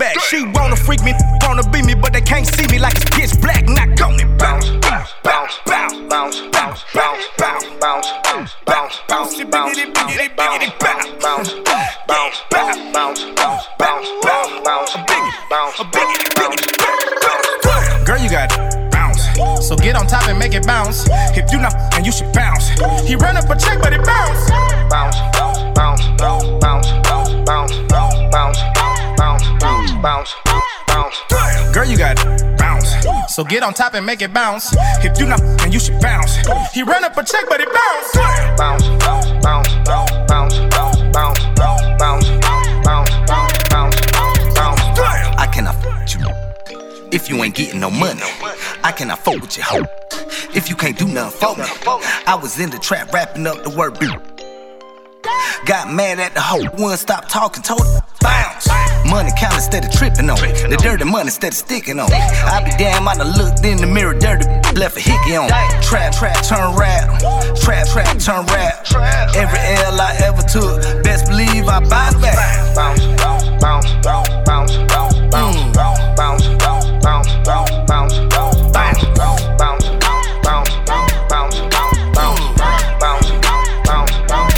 flashback. She wanna freak me, wanna beat me, but they can't see me like it's pitch black. Knock on it, bounce, bounce, bounce, bounce, bounce, bounce, bounce, bounce, bounce, bounce, bounce, bounce, biggity, biggity, biggity, bounce, bounce, bounce, bounce, bounce, bounce, bounce, bounce, bounce, bounce, biggity, biggity, bounce. Girl, you got bounce, so get on top and make it bounce. If you not, then you should bounce. He run up a check, but it bounce. Bounce, bounce, bounce, bounce, bounce, bounce, bounce, bounce, bounce, bounce. Girl, you got bounce, so get on top and make it bounce. If you not, then you should bounce. He run up a check, but it bounce. Bounce, bounce, bounce, bounce, bounce, bounce, bounce, bounce, bounce, bounce. I cannot fuck you if you ain't getting no money. I cannot fuck with you, hoe, if you can't do nothing for me. I was in the trap rapping up the word beat. Got mad at the hoe, wouldn't stop talking, told her bounce. Money count instead of tripping on it. The dirty money instead of sticking on it. I be damn, I done looked in the mirror, dirty left a hickey on it. Trap, turn rap. Trap, turn rap. Every L I ever took, best believe I bounce back. Bounce, bounce, bounce, bounce, bounce, bounce, bounce, bounce, bounce, bounce, bounce, bounce, bounce, bounce, bounce, bounce, bounce, bounce, bounce, bounce.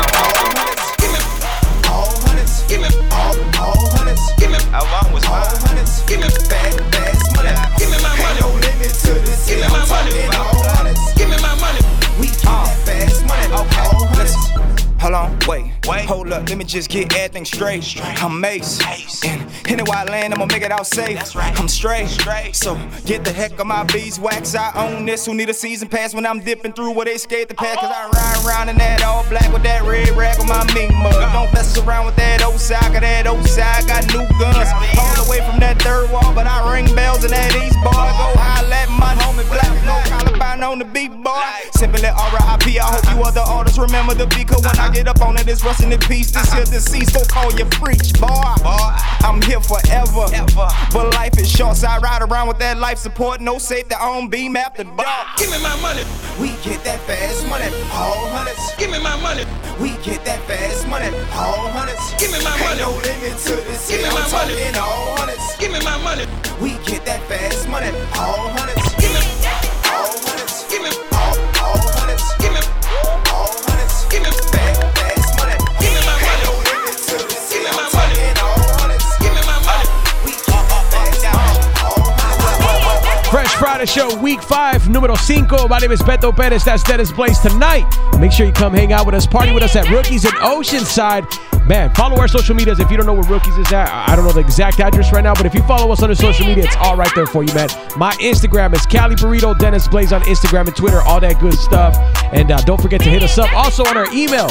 I want was all hundreds. Give me fast money. Give me my money. No limit to this. Give me my money. All hundreds. Give me my money. We get that fast money. All hundreds. Hold on, wait, hold up, let me just get everything straight. I'm Mace, and anywhere I land, I'ma make it out safe. I'm straight, so get the heck of my beeswax. I own this, who need a season pass when I'm dipping through where they skate the path. Cause I ride around in that all black with that red rag on my mink mug. Don't mess around with that old side, cause that old side got new guns. All the way from that third wall, but I ring bells in that east bar. Go holla at my homie Black, no Columbine on the beat bar. Simply R.I.P. I hope you other artists remember the beat, cause when I get up on it, it's rusting in peace. This here deceased, go call your preach, boy. I'm here forever, but life is short, so I ride around with that life support. No safety on beam after dark. Give me my money. We get that fast money, all hundreds. Give me my money. We get that fast money, all hundreds. Give me my money. Ain't no limit to this. Give me my money. All hundreds. Give me my money. We get that fast money, all hundreds. Give me all hundreds. Give me all hundreds. Give me all hundreds. Give me fast money. Give me my money. No limit to this. Give me my money. All hundreds. Give me my money. We get that fast money, all hundreds. Fresh Friday Show, Week 5, Número 5. My name is Beto Perez. That's Dennis Blaze tonight. Make sure you come hang out with us, party with us at Rookies in Oceanside. Man, follow our social medias. If you don't know where Rookies is at, I don't know the exact address right now, but if you follow us on the social media, it's all right there for you, man. My Instagram is Cali Burrito, Dennis Blaze on Instagram and Twitter, all that good stuff. And don't forget to hit us up also on our email,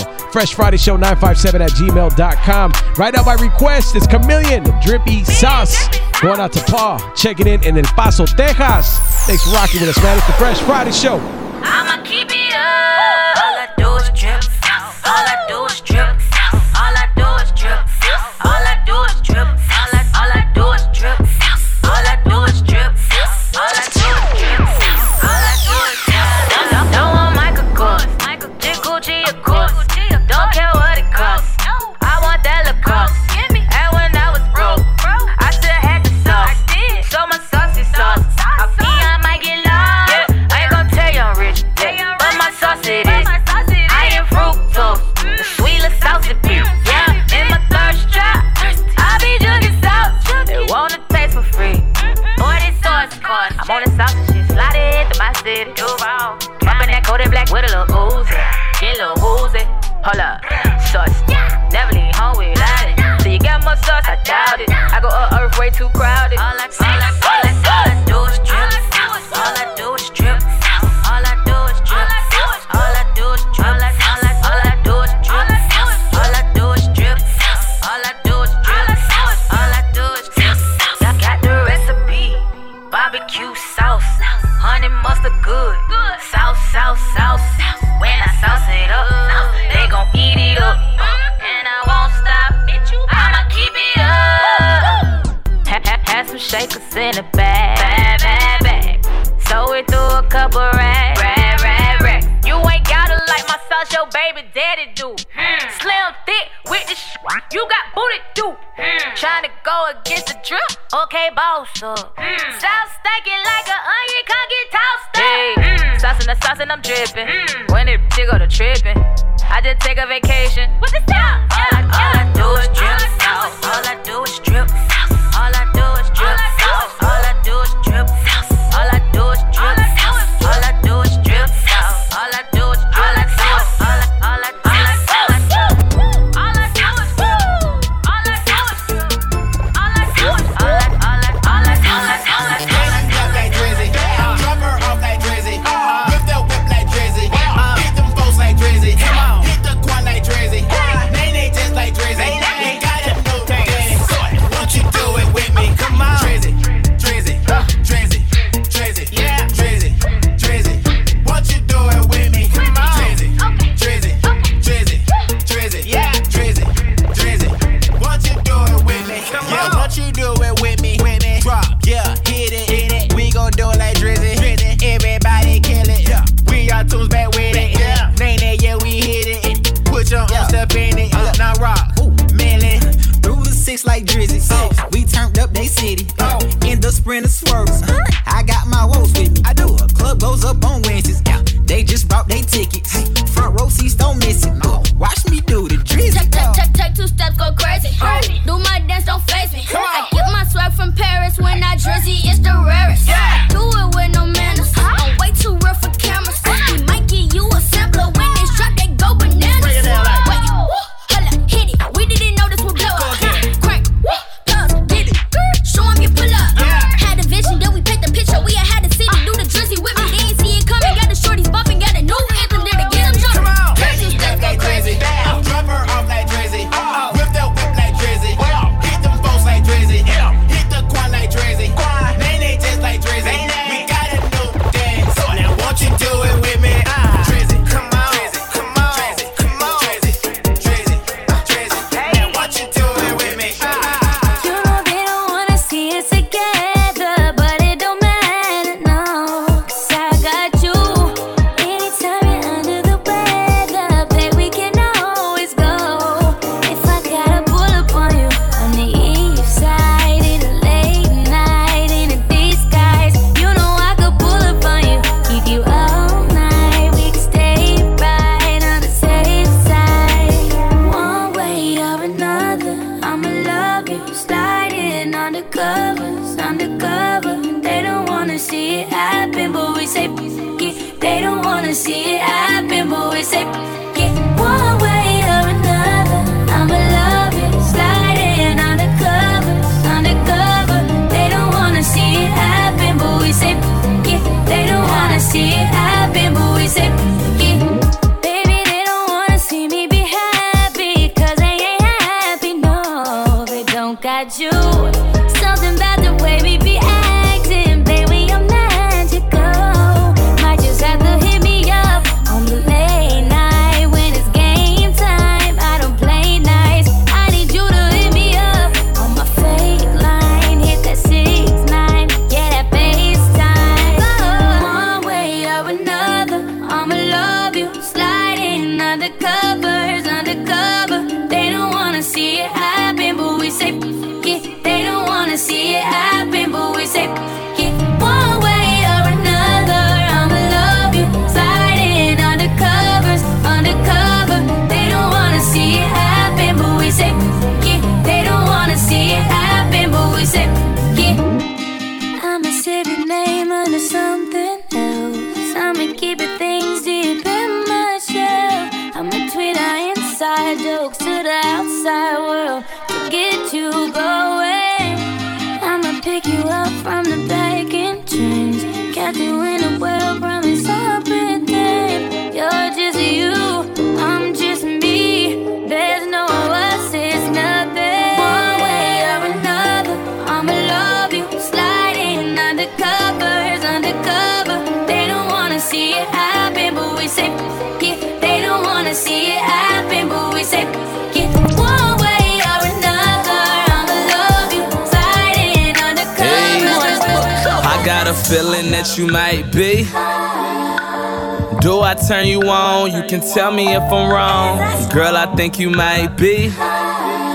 freshfridayshow957@gmail.com. Right now by request, it's Chameleon, Drippy Sauce. Going out to Paul, checking in El Paso, Texas. Thanks for rocking with us, man. It's the Fresh Friday Show. I'ma keep it up. All I do is drip. All I do is drip. All I do is drip. All I do is drip. All I do is drip. All I do is drip. All I do is drip. All I do is drip. Don't want Michael Kors. Gucci of course. Don't care what it costs. I want that Lacoste. And when I was broke, I still had the sauce. So my saucy sauce. I feel I might get lost. Yeah, I ain't gon' tell you I'm rich, but my sauce it is. I am fructose, the sweetest saucy pea. Yeah, in my thirst trap, I be jugging sauce. They want to taste for free. Boy, this sauce cost. I'm on the sauce and shit, slide it to my city. Dropping that coated black with a little oozy. Get a little woozy. Hold up, sauce. Never leave home without it. So you got more sauce, I doubt it. I go up earth way too crowded. All I do is drip. All I do is drip. All I do is drip. All I do is drip. All I do is drip. All I do is drip. All I do is drip. All I do is drip. Got the recipe. Barbecue sauce. Honey mustard good. Sauce. When I sauce it up, they gon' eat it up. And I won't stop. I'ma keep it up. Had some shakers in the bag. So we threw a couple racks. You ain't gotta like my sauce, your baby daddy do. Slim thick with the You got booty, do. Trying to go against the drip. Okay, boss up. South stinking like an onion, can't get tossed up. Hey, sauce in the sauce and I'm dripping. When it go to tripping, I just take a vacation. What's the style? All I do is drip sauce. All I do is drip sauce. All I do is drip sauce. All I do is drip sauce. All I do is drip sauce. All I do is drip sauce. All I do is drip sauce. All I do is like Drizzy. We turned up they city. In the Sprinter swerves. I got my woes with me. I do. A club goes up on Wednesdays. They just bought they tickets. Front row seats don't miss it. Watch me do the Drizzy. Take 2 steps, go crazy. Do my dance, don't face me. I get my swag from Paris when I Drizzy, it's the rarest. Do it with no manners. I'm way too real for cameras. We might give you a sampler when they drop, they go bananas. Wait, hold up, hit it. We didn't know this would blow up. Show 'em you pull up. Had a vision, then we picked the picture. We had to see to do the Drizzy with me. They ain't see it coming. Got the shorties bumping, got a new anthem there to get them jumping. Come on, crazy steps go crazy. Drop her off like Drizzy. Whip that whip like Drizzy. Hit them folks like Drizzy. Hit the quan like Drizzy. They just like Drizzy. We got a new dance. Now won't you do it with me? Drizzy, come on, come on, come on, Drizzy, Drizzy, Drizzy. Now won't you do it with me? You know they don't wanna see us together, but it don't matter, no. 'Cause I got you. Anytime you're under the weather, babe, we can always go. If I gotta pull up on you on the east side in a late night in a disguise, you know I could pull up on you, keep you all night. We can stay right on the safe side. One way or another, I'ma love you. Sliding undercovers, undercover. They don't wanna see it happen, but we say yeah. They don't wanna see it happen, but we say yeah. One way or another, I'ma love you. Sliding undercovers, undercover. They don't wanna see it happen, but we say yeah. They don't wanna see it happen, but we say yeah. Baby, they don't wanna see me be happy, 'cause they ain't happy, no. They don't got you. Something about the way we be acting, baby, I'm magical. Might just have to hit me up on the late night when it's game time. I don't play nice. I need you to hit me up on my fake line. Hit that 6-9, yeah, that FaceTime. One way or another, I'ma love you. Sliding undercovers, undercover. They don't wanna see it happen, but we say yeah. They don't wanna see it happen, but we say yeah. One way or another, I'ma love you. Sliding undercovers, undercover. They don't wanna see it happen, but we say yeah. They don't wanna see it happen, but we say yeah. I'ma save your name under something else. I'ma keep it things deep in my shell. I'ma tweet our inside jokes to the outside world to get you going. I'ma pick you up from the back in trains. Catch you in a world, promise I'll pretend. You're just you, I'm just me. There's no us, it's nothing. One way or another, I'ma love you. Sliding undercovers, undercover. They don't wanna see it happen, but we say yeah. They don't wanna see it happen, but we say yeah. One way or another, I'ma love you. Sliding undercovers. I got a feeling that you might be. Do I turn you on? You can tell me if I'm wrong. Girl, I think you might be.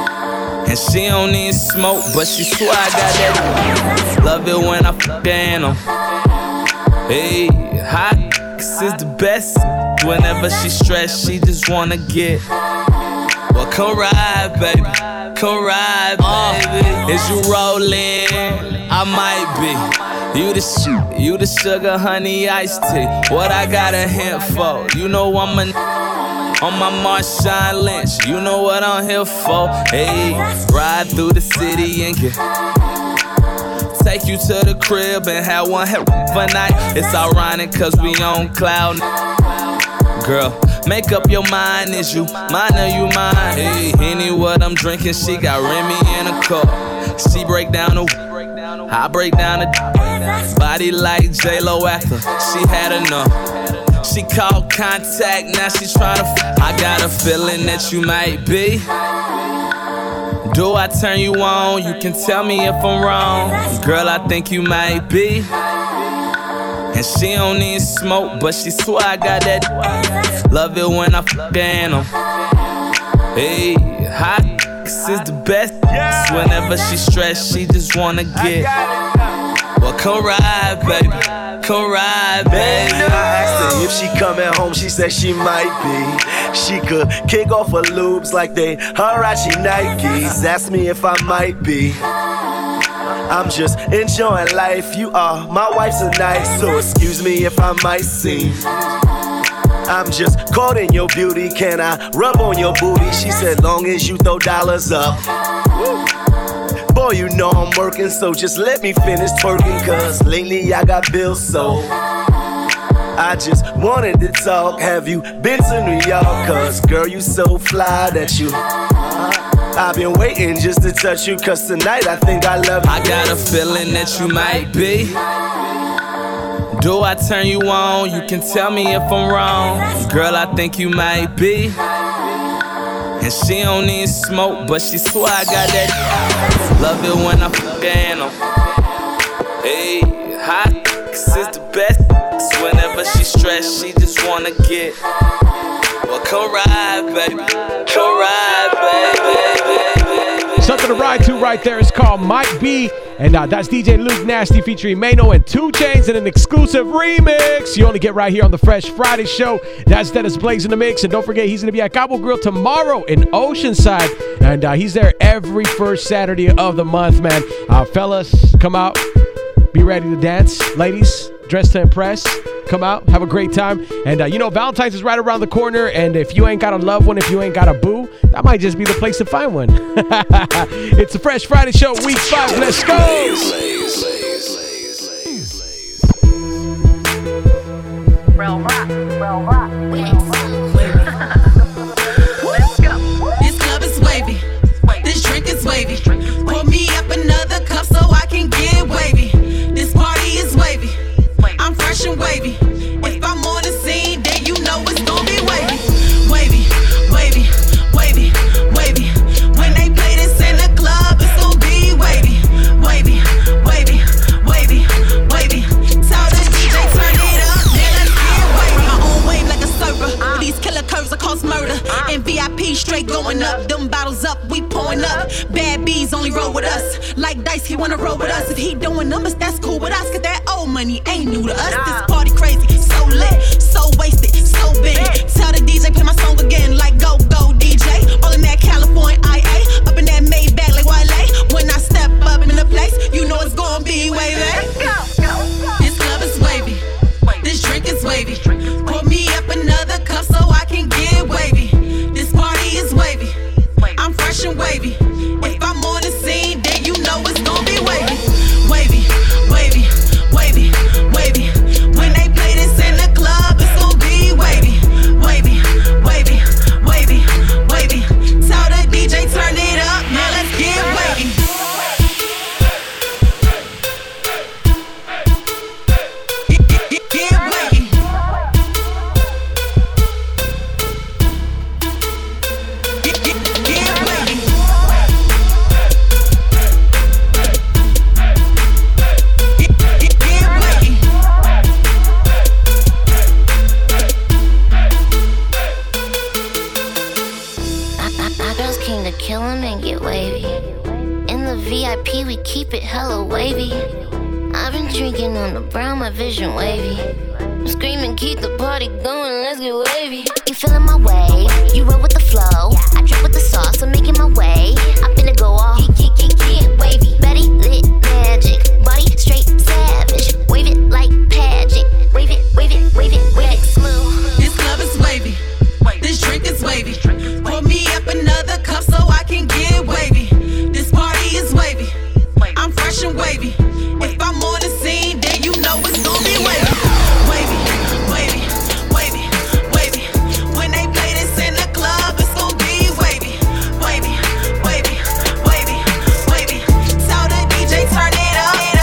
And she don't need smoke, but she swear I got that. Love it when I fuck her. Hey, hot is the best. Whenever she stressed, she just wanna get. Well, come ride, baby. Come ride, baby. Is you rolling? I might be. You the sugar, honey, iced tea. What I got a hint for? You know I'm on my Marshawn Lynch. You know what I'm here for? Hey, ride through the city and get. Take you to the crib and have one hell of a night. It's ironic cause we on cloud. Girl, make up your mind, is you mine or you mine? Hey, Henny, what I'm drinking, she got Remy in a cup. She break down the, I break down the body like J-Lo after she had enough. She called contact, now she tryna I got a feeling that you might be. Do I turn you on? You can tell me if I'm wrong. Girl, I think you might be. And she don't need smoke, but she swear I got that. Love it when I fuck her. Hey, hot is the best. Whenever she stressed, she just wanna get. Well, come ride, baby. Come ride, baby. I asked her if she coming home, she said she might be. She could kick off her lubes like they Huarachi Nikes. Ask me if I might be. I'm just enjoying life, you are my wife tonight. So excuse me if I might seem. I'm just caught in your beauty, can I rub on your booty? She said long as you throw dollars up. Boy, you know I'm working, so just let me finish twerking. Cause lately I got bills, so I just wanted to talk. Have you been to New York? Cause girl, you so fly that you I've been waiting just to touch you. Cause tonight I think I love you. I got a feeling that you might be. Do I turn you on? You can tell me if I'm wrong. Girl, I think you might be. And she don't need smoke, but she swear I got that. Love it when I fuck her. Hey, hot is the best. Whenever she stressed, she just wanna get. Well, come ride, baby. Come ride, baby. Something to ride to right there is called Might Be. And that's DJ Luke Nasty featuring Mano and 2 Chainz in an exclusive remix. You only get right here on the Fresh Friday show. That's Dennis Blaze in the mix. And don't forget, he's going to be at Cabo Grill tomorrow in Oceanside. And he's there every first Saturday of the month, man. Fellas, come out. Be ready to dance. Ladies, dress to impress. Come out, have a great time. And you know, Valentine's is right around the corner. And if you ain't got a loved one, if you ain't got a boo, that might just be the place to find one. It's the Fresh Friday Show, week 5. Let's go. Real rock, real rock. Let's go. This club is wavy. This drink is wavy. Pour me up another cup so I can get wavy. This party is wavy. I'm fresh and wavy. If I'm on the scene, then you know it's gonna be wavy. Wavy, wavy, wavy, wavy. When they play this in the club, it's gonna be wavy. Wavy, wavy, wavy, wavy. Tell the DJ turn it up, then let's get wavy. My own wave like a surfer. These killer curves are cause murder. And VIP straight going up. Them bottles up, we pouring up. Bad B's only roll with us. Like Dice, he wanna roll with us. If he doing numbers, that's cool with us. Cause that old money ain't new to us. This party crazy, so lit, so wasted, so big. Tell the DJ play my song again, like go, go DJ. All in that California IA, up in that Maybach like Wale. When I step up in the place, you know it's gonna be wavy. This club is wavy, this drink is wavy. Pour me up another cup so I can get wavy. This party is wavy, I'm fresh and wavy. If I'm on the scene, then you know it's gonna be wavy. Wavy, wavy, wavy, wavy. When they play this in the club, it's gonna be wavy. drinking on the brown, my vision wavy. I'm screaming, keep the party going, let's get wavy. You feeling my way? You roll with the flow. I drip with the sauce, I'm making my way. I'm finna go all wavy. Betty lit magic, body straight savage. Wave it like pageant. Wave it, wave it, wave it, wave it, smooth. This club is wavy. This drink is wavy. Pour me up another cup so I can get wavy. This party is wavy. I'm fresh and wavy. If I'm on the scene, then you know it's gonna be wavy. Wavy, wavy, wavy, wavy. When they play this in the club, it's gonna be wavy. Wavy, wavy, wavy, wavy. Tell the DJ turn it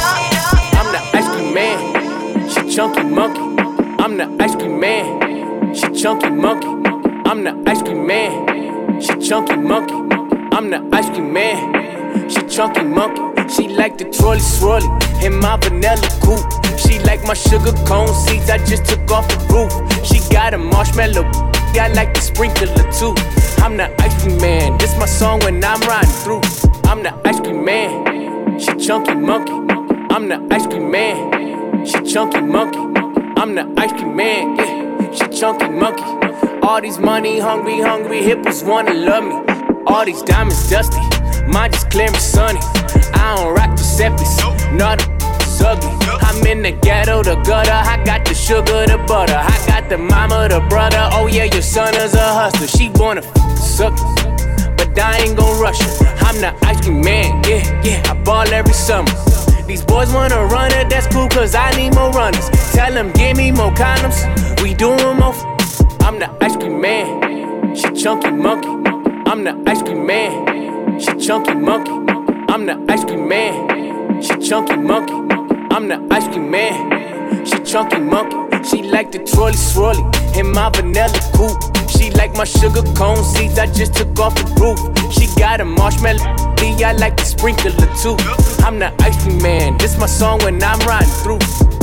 up. I'm the ice cream man, she chunky monkey. I'm the ice cream man, she chunky monkey. I'm the ice cream man, she chunky monkey. I'm the ice cream man, she chunky monkey. She like the trolley swirly in my vanilla coupe. She like my sugar cone seeds, I just took off the roof. She got a marshmallow, I like the sprinkler too. I'm the ice cream man, this my song when I'm riding through. I'm the ice cream man, she chunky monkey. I'm the ice cream man, she chunky monkey. I'm the ice cream man, yeah, she chunky monkey. All these money hungry hippos wanna love me. All these diamonds dusty, mine just clear and sunny. I don't rock Giuseppe's, no the ugly. I'm in the ghetto, the gutter, I got the sugar, the butter. I got the mama, the brother, oh yeah, your son is a hustler. She wanna suck it, but I ain't gon' rush her. I'm the ice cream man, yeah, I ball every summer. These boys wanna run it, that's cool, cause I need more runners. Tell them, give me more condoms, we doing more I'm the ice cream man, she chunky monkey. I'm the ice cream man, she chunky monkey. I'm the ice cream man, she chunky monkey. I'm the ice cream man, she chunky monkey. She like the trolley swirly in my vanilla coupe. She like my sugar cone seeds, I just took off the roof. She got a marshmallow, I like the sprinkler too. I'm the ice cream man, this my song when I'm riding through.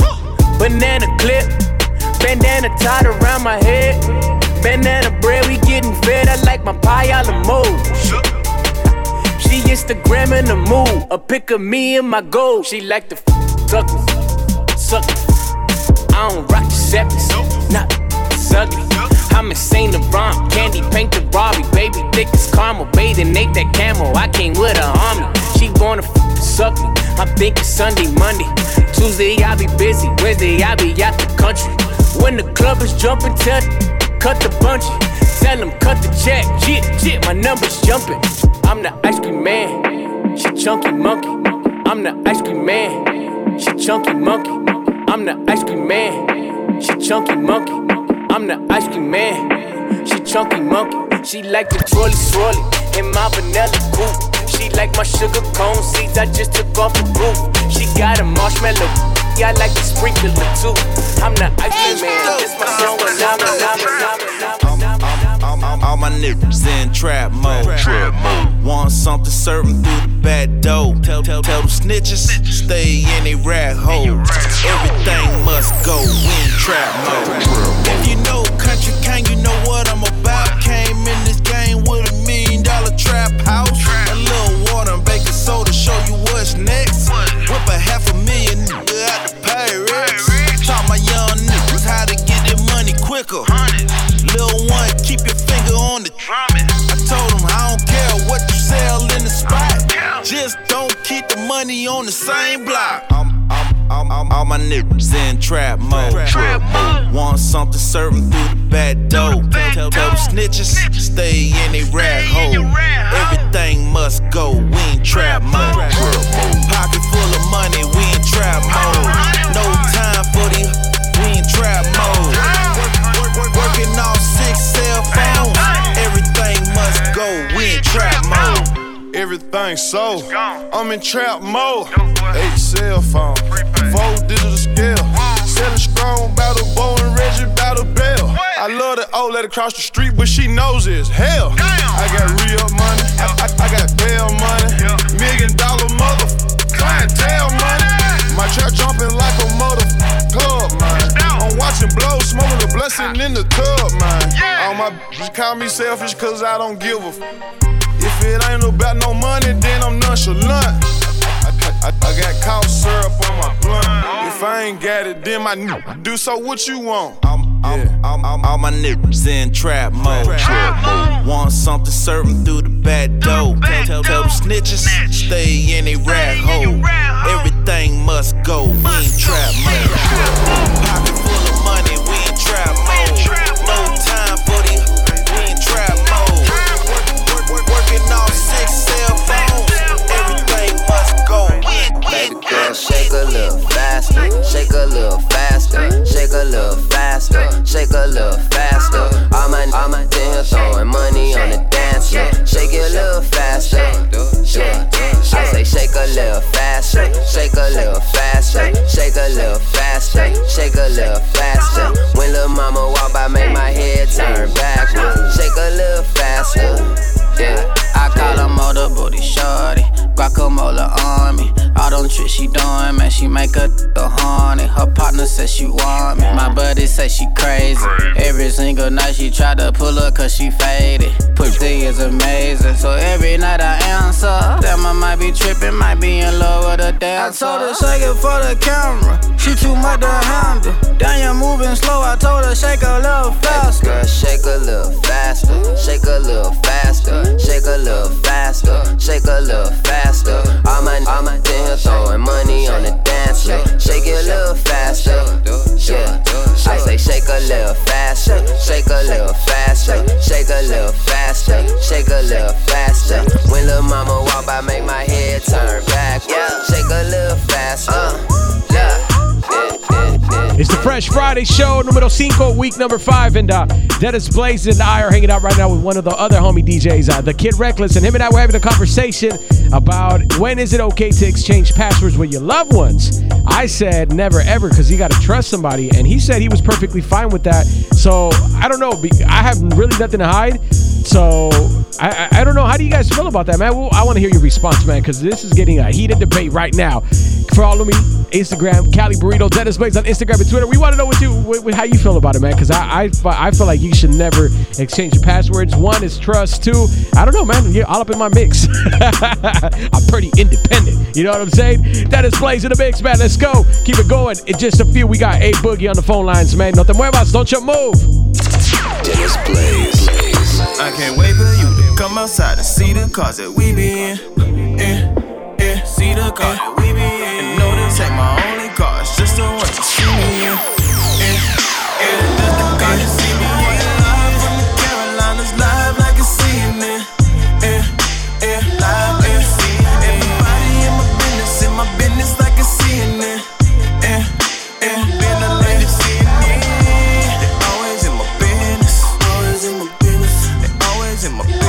Banana clip, bandana tied around my head. Banana bread, we getting fed, I like my pie a la mode. She Instagram in the mood, a pic of me and my gold. She like the suck me. I don't rock Giuseppe's, not it's ugly. I'm insane to rhyme, candy paint the Rari. Baby thick as caramel, bathing ate that camel. I came with a army, she wanna suck me. I'm thinking Sunday, Monday, Tuesday I be busy, Wednesday I be out the country. When the club is jumping, tell cut the bungee, tell them cut the check. Jit, my number's jumping. I'm the ice cream man, she chunky monkey. I'm the ice cream man, she chunky monkey. I'm the ice cream man, she chunky monkey. I'm the ice cream man, she chunky monkey. She like the trolley swirly in my vanilla coupe. She like my sugar cone seeds, I just took off the roof. She got a marshmallow, I like the sprinkler too. I'm the ice cream man, this my song when I'm all my niggas in trap mode. Want something, serve 'em through the back door. Tell them snitches, stay in they rat hole. Everything must go in trap mode. If you know Country King, you know what I'm about. Came in this game with $1 million trap house. A little water and baking soda, show you what's next. Whip a $500,000 out the Pyrex. Taught my young niggas how to get their money quicker. Lil' one, keep your finger on the drum. I told him I don't care what you sell in the spot. Just don't keep the money on the same block. All my niggas in trap mode. Want something, serve 'em through the back door. Tell them snitches, stay in they rat hole. Everything must go, we in trap mode. Pocket full of money, we in trap mode. No time for these, we in trap mode. Working all 6 cell phones. Everything must go, we in trap mode. Everything so, I'm in trap mode. 8 cell phone, 4 digital scale. Selling strong, battle bow and Reggie, battle bell. I love that old lady across the street, but she knows it's hell. I got real money, I got bail money. $1 million mother clientele money. My trap jumping like a mother club, man. I'm watching blow, smoking the blessing in the tub, man. All my bitches call me selfish, cause I don't give a If it ain't about no money, then I'm nonchalant. I got cough syrup on my blunt. ain't got it, then my nigga do so what you want. All my niggas in trap mode. Want something, serve 'em through the back door. Tell the snitches, stay in a rat hole. Everything must go, we in trap mode. Pocket full of money, we in trap mode. No time for these, we in trap mode. Working off 6 cell phones. Everything must go, we in baby girl, shake a little faster, shake a little faster, shake a little faster, shake a little faster. All my here throwing money on the dance floor. Shake it a little faster, yeah. I say shake a little faster, shake a little faster, shake a little faster, shake a little faster. When little mama walk by, make my head turn backwards. Shake a little faster, yeah. I call her motor booty shorty, guacamole on me. All them tricks she doing, man, she make a horny. Her partner says she want me, my buddy say she crazy. Every single night she try to pull up cause she faded. Pussy is amazing, so every night I answer. Damn, I might be tripping, might be in love with a dancer. I told her shake it for the camera, she too much to handle. Damn, you're moving slow, I told her shake a little faster. Girl, shake a little faster, shake a little faster, shake a little faster, shake a little faster. All my here throwing money on the dance floor. Shake it a little faster, yeah. I say shake a little faster, shake a little faster, shake a little faster, shake a little faster. When little mama walk by, make my head turn backwards. Shake a little faster, yeah. It's the Fresh Friday show, numero 5, week number 5, and Dennis Blaze and I are hanging out right now with one of the other homie DJs, the Kid Reckless, and him and I were having a conversation about when is it okay to exchange passwords with your loved ones. I said never ever, because you got to trust somebody, and he said he was perfectly fine with that. So I don't know, I have really nothing to hide. So I don't know, how do you guys feel about that, man? Well, I want to hear your response, man, because this is getting a heated debate right now. Follow me, Instagram, Cali Burrito, Dennis Blaze on Instagram and Twitter. We want to know how you feel about it, man, because I feel like you should never exchange your passwords. 1 is trust. 2, I don't know, man, you're all up in my mix. I'm pretty independent, you know what I'm saying? Dennis Blaze in the mix, man. Let's go. Keep it going. In just a few, we got A Boogie on the phone lines, man. No te muevas, don't you move. Dennis Blaze. I can't wait for you to come outside and see the cars that we be in. See the car that we be in. And know this ain't my only car, it's just the one you see me in. That's the car you see me in. Live from the Carolinas, live like a CNN. Live like a CNN. Everybody in my business like a CNN. Been a lady CNN. They always in my business, always in my business. They always in my business.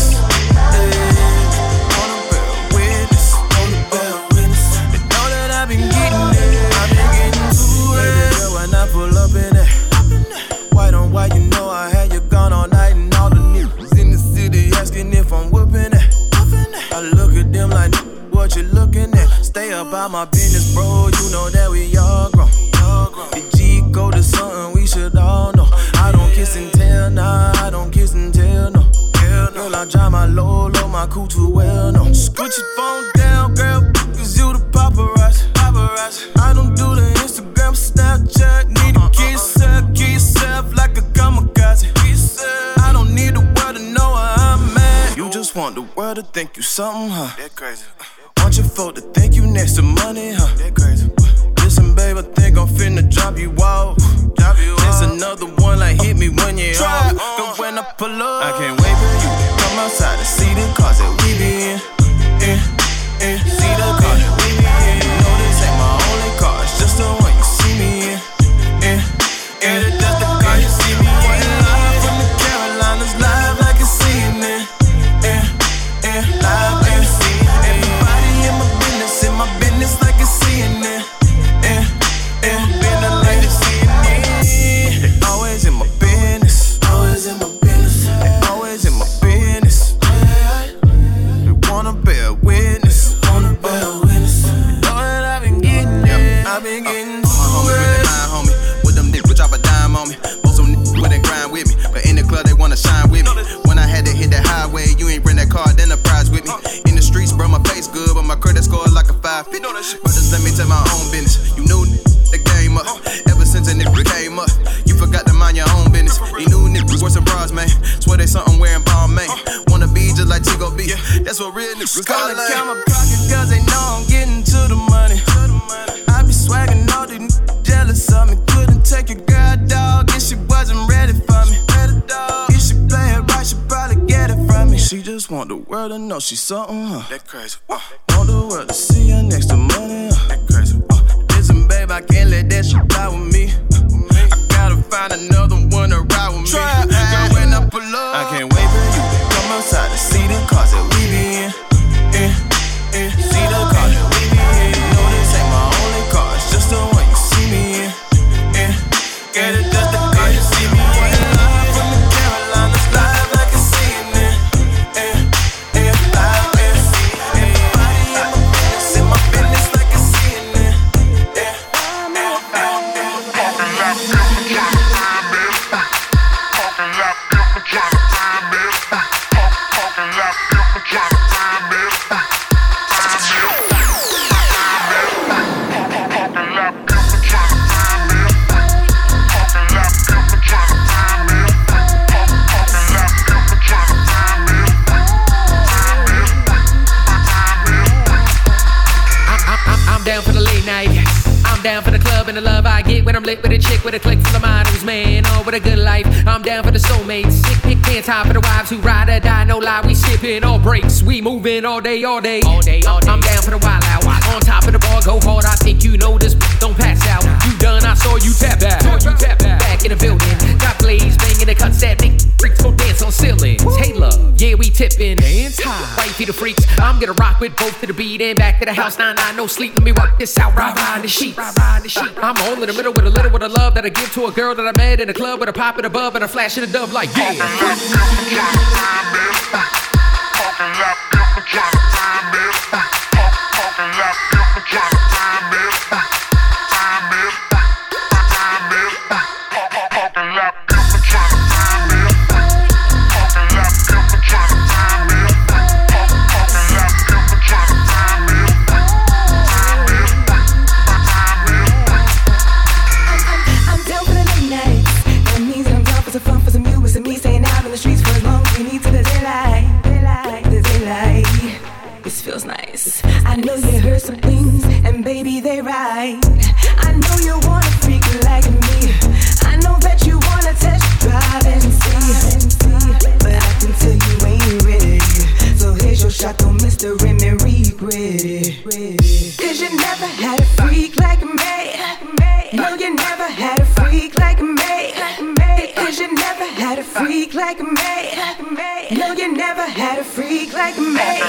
Why you know I had you gone all night and all the niggas in the city asking if I'm whooping it. I look at them like, what you looking at? Stay about my business, bro, you know that we all grown. The G go to something we should all know. I don't kiss and tell, nah, I don't kiss and tell, no. Girl, I drive my low, my cool too well, no. Put your phone down, girl, cause you the paparazzi. I don't do the Instagram, Snapchat, need to kiss yourself like a kamikaze. I don't need the world to know where I'm at. You just want the world to think you something, huh? That crazy. Want your folk to think you next to money, huh? That crazy. Listen, babe, I think I'm finna drop you off. There's another one like hit me when you're off. Cause when I pull up, I can't wait for you to come outside and see the cars that we be in. See the cars that we be in. You know this ain't my only car, it's just the one you see me in. That's the car you see me in. Live from the Carolinas, live like a CNN. Live like a CNN. Everybody in my business like a CNN. Been a lady CNN. They always in my business, always in my business. They always in my business. They wanna bear witness, wanna bear witness. You know that I've been getting it, I've been getting to it. Homie, with them niggas drop a dime on me. Most of them niggas with that grind with me, but in the club they wanna shine with me. When I had to hit that highway, you ain't bring that car, then the prize with me. In the streets, bro, my face good, but my credit score like a 5. Brothers, let me tell my own business. You know the game. Call the camera pocket cause they know I'm getting to the money. I be swagging all these jealous of me. Couldn't take your girl, dog, and she wasn't ready for me. If she play it right, she probably get it from me. She just want the world to know she's something, huh? That crazy. Want the world to see her next to money, That crazy. Listen, babe, I can't let that shit die with me. I gotta find another one to ride with me. Girl, when I pull up, I can't wait for you to come outside to see the cars that we be in. See the cars that we be in. No, this ain't my only car, it's just the one you see me in. Get it just the car you see me in. Live from the Carolinas, live like a CNN. Live and see everybody in my business like a CNN. I'm down for the late night. I'm down for the club and the love I get when I'm lit with a chick with a click from the models, man. Oh, what a good life. I'm down for the soulmates. Sick pick pants high for the wives who ride or die. No lie, we sipping all breaks. We moving all day, all day. All day, all day. I'm down for the wild out. On top of the bar, go hard. I think you know this. Don't pass out. You done, I saw you tap out. Back in the building. Got Blaze banging the cuts that make freaks go dance on ceilings. Hey, love, yeah, we tipping. Dance high. Right feet of freaks. I'm gonna rock with both to the beat and back to the house. 9-9, no sleep. Let me work this out. Ride the sheet. I'm all in the middle with a little bit of love that I give to a girl that I met in a club with a pop it above and a flash in a dove like yeah. I know you heard some things, and baby, they right. I know you wanna freak like me. I know that you wanna test drive and see. But I can tell you ain't ready. So here's your shot, don't miss the rim and regret it. Cause you never had a freak like me. No, you never had a freak like me. Cause you never had a freak like me. No, you never had a freak like me.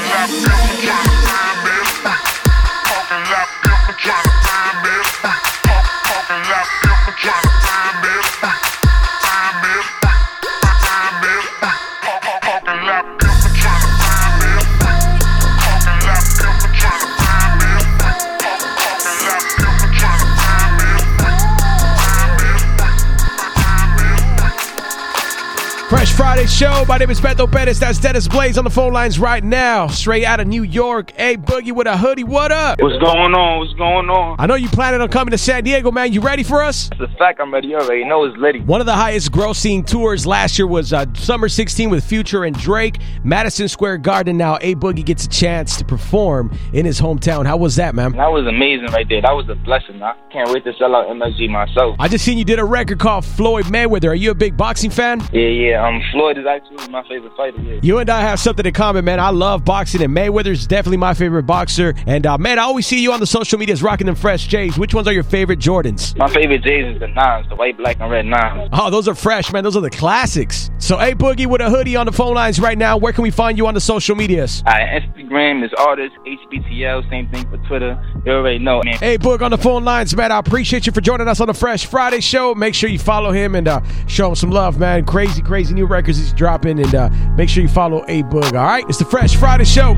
Fresh Friday show. My name is Beto Perez. That's Dennis Blaze on the phone lines right now. Straight out of New York. Hey, Boogie with a hoodie. What up? What's going on? What's going on? I know you planning on coming to San Diego, man. You ready for us? It's a fact. I'm ready. You already know it's litty. One of the highest grossing tours last year was Summer 16 with Future and Drake. Madison Square Garden. Now, A Boogie gets a chance to perform in his hometown. How was that, man? That was amazing right there. That was a blessing. I can't wait to sell out MSG myself. I just seen you did a record called Floyd Mayweather. Are you a big boxing fan? Yeah. Floyd is actually my favorite fighter. Yeah. You and I have something in common, man. I love boxing, and Mayweather's definitely my favorite boxer. And, man, I always see you on the social medias rocking them fresh J's. Which ones are your favorite Jordans? My favorite J's is the 9s, the white, black, and red 9s. Oh, those are fresh, man. Those are the classics. So, A Boogie with a hoodie on the phone lines right now. Where can we find you on the social medias? Instagram is artist, HBTL. Same thing for Twitter. You already know, man. Hey, Boog on the phone lines, man. I appreciate you for joining us on the Fresh Friday show. Make sure you follow him and show him some love, man. Crazy new records he's dropping. And make sure you follow A Boog, all right? It's the Fresh Friday show.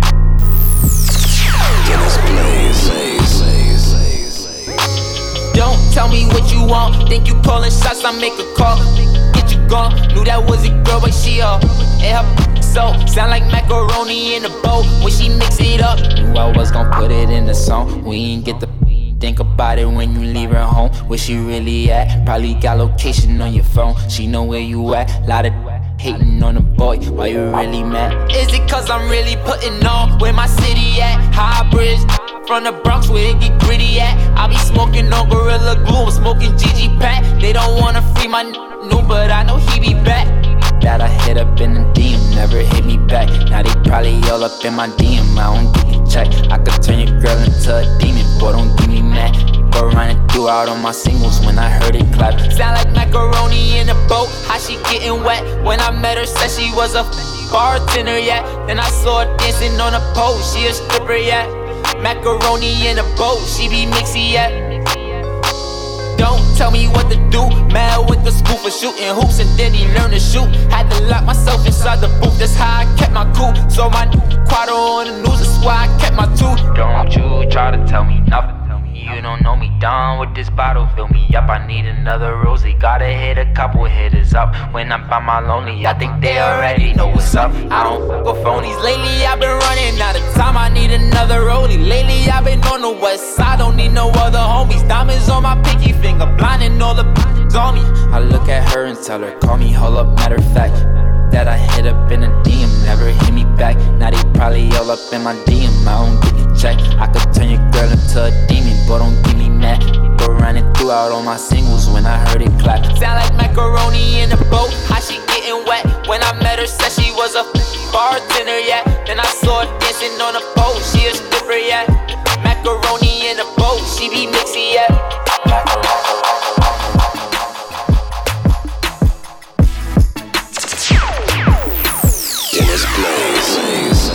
Don't tell me what you want. Think you calling shots, I make a call. Get you gone. Knew that was a girl, but she up. And her so sound like macaroni in a bowl when she mix it up. Knew I was gon' put it in the song. We ain't get the think about it when you leave her home. Where she really at? Probably got location on your phone. She know where you at. Lot of hating on the boy, why you really mad? Is it cause I'm really putting on where my city at? High bridge from the Bronx where it get gritty at. I be smoking on Gorilla Glue, I'm smoking GG Pack. They don't wanna free my new, but I know he be back. That I hit up in the DM, never hit me back. Now they probably all up in my DM, I don't get you check. I could turn your girl into a demon, boy don't give me mad. Go running throughout on my singles when I heard it clap. Sound like macaroni in a boat, how she getting wet? When I met her, said she was a bartender, yeah. Then I saw her dancing on a pole, she a stripper, yeah. Macaroni in a boat, she be mixy, yeah. Don't tell me what to do. Mad with the school for shooting hoops, and then he learned to shoot. Had to lock myself inside the booth, that's how I kept my cool. So my quarter on the news, that's why I kept my tooth. Don't you try to tell me nothing. You don't know me, done with this bottle, fill me up. I need another rosy. Gotta hit a couple hitters up. When I'm by my lonely, I think they already know what's up. I don't fuck with phonies. Lately I've been running out of time. I need another rollie. Lately I've been on the west side. Don't need no other homies. Diamonds on my pinky finger, blinding all the on me. I look at her and tell her, call me, hold up. Matter of fact, that I hit up in a DM, never hit me back. Now they probably all up in my DM, I don't get you check. I could turn your girl into a demon, but don't give me mad. Go running throughout all my singles when I heard it clap. Sound like macaroni in a boat, how she getting wet? When I met her, said she was a bartender, yeah. Then I saw her dancing on a boat, she a stripper, yeah. Macaroni in a boat, she be mixy, yeah. Dennis Blaze.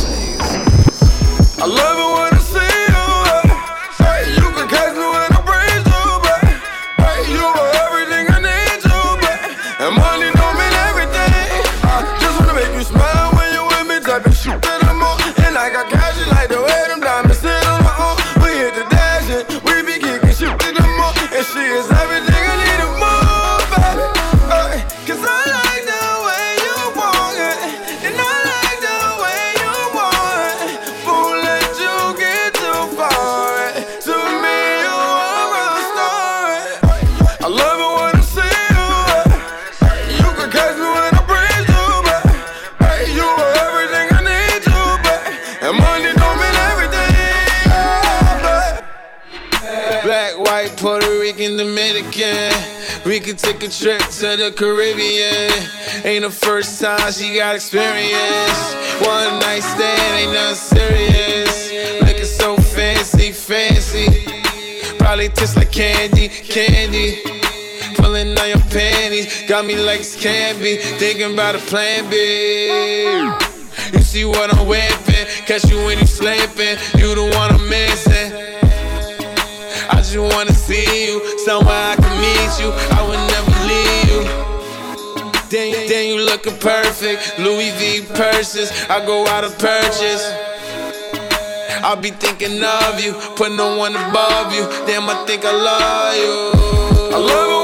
I love it when I see you, hey, you can catch me when I breathe you, babe. Hey, you are everything I need you, babe. And money don't mean everything. I just wanna make you smile when you're with me, type of shit that I'm on. And I got cash, you like the way them diamonds sit on my own. We hit the dash and we be kicking shit to the moon. And she is everything I need and more, baby. Hey, cause I like the way you walk it, and I like the way you want it. Won't let you get too far. To me, you are a story. I love it when I see you. You can catch me when I breathe you, babe. Hey, you are everything I need you, babe. And money don't mean everything, babe. Black, white, Puerto Rican, Dominican. We could take a trip to the Caribbean. Ain't the first time she got experience. One night stand, ain't nothing serious. Looking so fancy, fancy. Probably tastes like candy, candy. Pulling on your panties, got me like it's can be. Thinking about a plan B. You see what I'm whipping, catch you when you sleeping. You the one I'm missing. I just wanna see you, somewhere I can meet you. I would never leave you. Then you looking perfect, Louis V purses, I go out of purchase. I'll be thinking of you, put no one above you. Damn, I think I love you. I love it